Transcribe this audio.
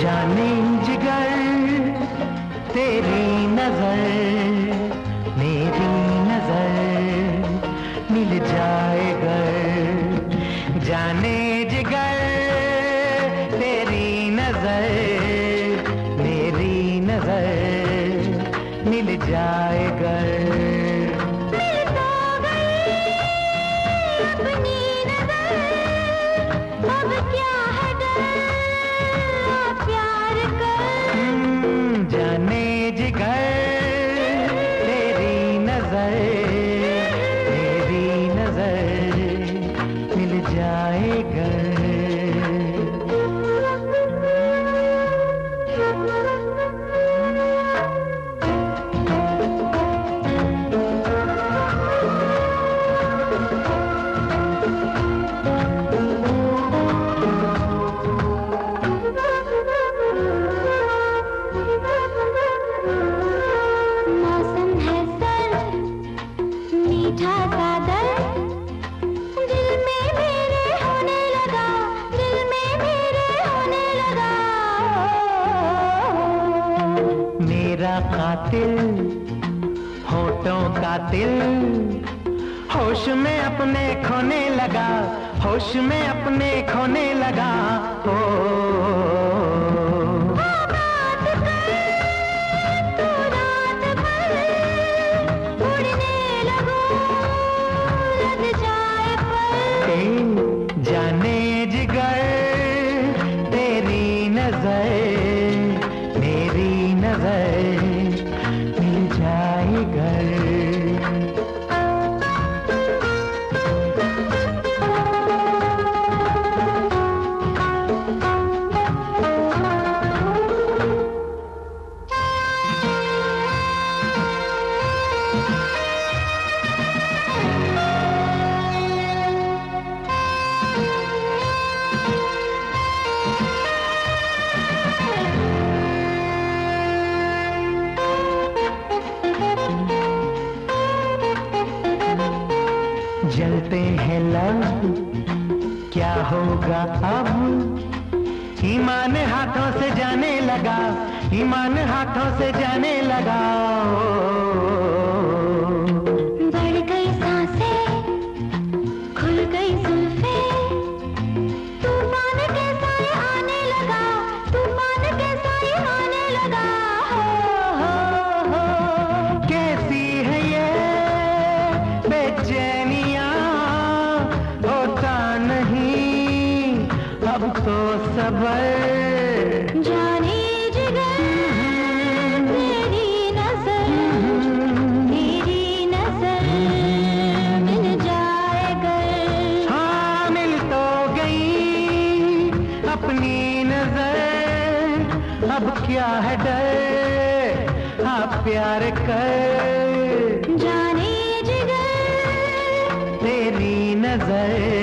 जाने जिगर तेरी नजर मेरी नजर मिल जाए गर। जाने जिगर तेरी नजर मेरी नजर मिल जाए गर। जाने जिगर तेरी नजर मेरी नजर मिल जाएगा। मेरा कातिल होठों का तिल होश में अपने खोने लगा होश में अपने खोने लगा। ओ जाने जिगर तेरी नजर मेरी नजर मिल जाएगा। जलते हैं लब क्या होगा अब ईमान हाथों से जाने लगा ईमान हाथों से जाने लगा। बढ़ गई सांसें खुल गई जुल्फें तूफान कैसा ये आने लगा तूफान कैसा ये आने लगा। हो कैसी है ये बेचैनियां होता नहीं अब तो सबर। जाने जिगर तेरी नजर मेरी नजर मिल जाएगा। हाँ मिल तो गई अपनी नजर अब क्या है डर आप प्यार कर। जाने जिगर तेरी नजर